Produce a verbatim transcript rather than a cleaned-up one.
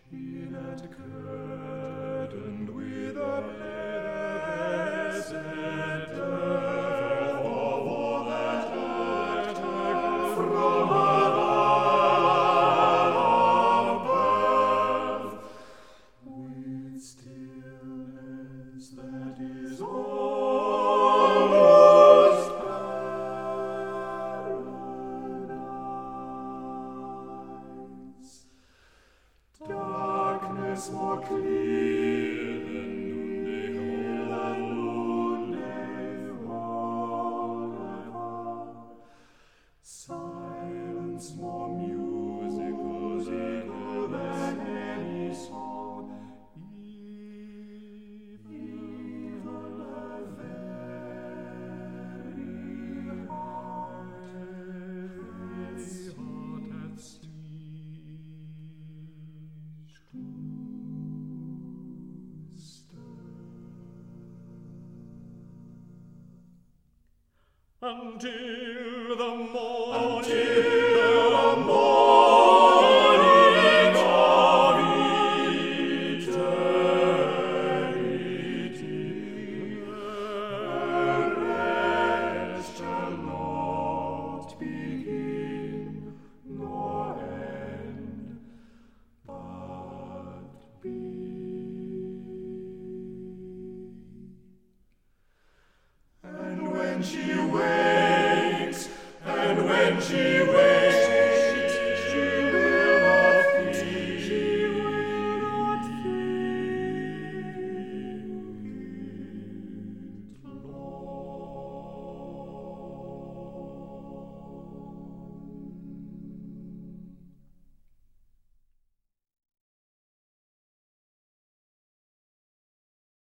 in and curtained with a blessed death of all that attack from above, with stillness that is almost paradise. Darkness more clear than noonday, noonday, silence more musical than any song, even a very heart, very heart at siege to stir. Until the morning